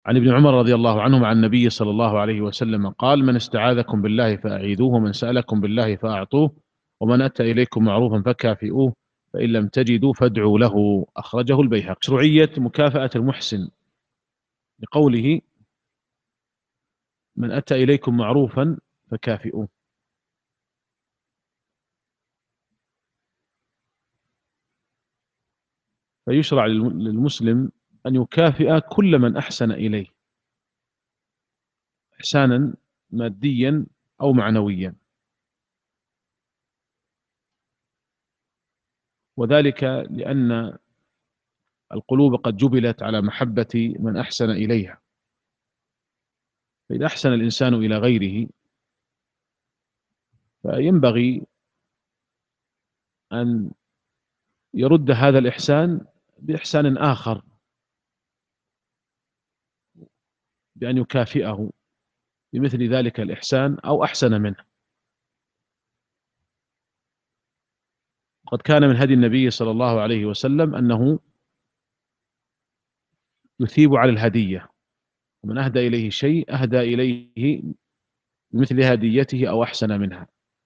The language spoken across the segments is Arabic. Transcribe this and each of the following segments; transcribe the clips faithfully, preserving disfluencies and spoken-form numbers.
عن ابن عمر رضي الله عنهما عن النبي صلى الله عليه وسلم قال: من استعاذكم بالله فأعيذوه، ومن سألكم بالله فأعطوه، ومن أتى إليكم معروفا فكافئوه، فإن لم تجدوا فادعوا له. أخرجه البيهقي. مشروعية مكافأة المحسن لقوله: من أتى إليكم معروفا فكافئوه. فيشرع للمسلم أن يكافئ كل من أحسن إليه إحسانا ماديا أو معنويا، وذلك لأن القلوب قد جبلت على محبة من أحسن إليها، فإذا أحسن الإنسان إلى غيره فينبغي أن يرد هذا الإحسان بإحسان آخر، بأن يكافئه بمثل ذلك الإحسان أو أحسن منه. قد كان من هدي النبي صلى الله عليه وسلم أنه يثيب على الهدية، ومن أهدى إليه شيء أهدى إليه بمثل هديته أو أحسن منها.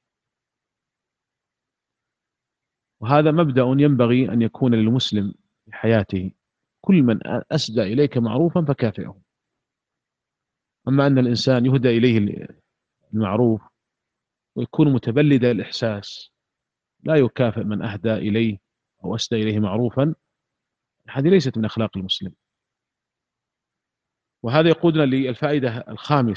وهذا مبدأ ينبغي أن يكون للمسلم في حياته: كل من أسدى إليك معروفا فكافئه. أما أن الإنسان يهدى إليه المعروف ويكون متبلد الإحساس، لا يكافئ من أهدى إليه أو أسدى إليه معروفا، هذه ليست من أخلاق المسلم. وهذا يقودنا للفائدة الخامسة